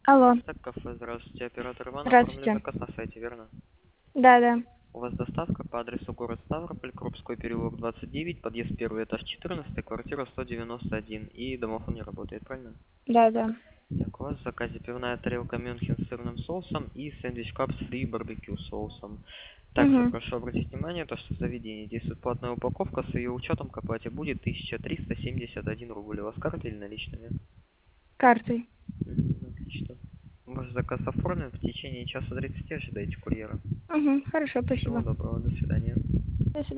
Алло, Так, кафе, здравствуйте. Оператор Иван, оформили здравствуйте. заказ на сайте, верно? Да-да, У вас доставка по адресу город Ставрополь, Крупской переулок 29, подъезд 1, этаж 14, квартира 191. И домофон не работает, правильно? да-да. Так, у вас в заказе пивная тарелка Мюнхен с сырным соусом и сэндвич капс фри барбекю соусом. Также Угу. прошу обратить внимание, то, что в заведении действует платная упаковка, с ее учетом к оплате будет 1371 рубль. У вас карта или наличными? Картой. Отлично. Ваш заказ оформлен, в течение часа 30 ожидайте курьера. Угу. Хорошо, Всего спасибо. доброго, до свидания. До свидания.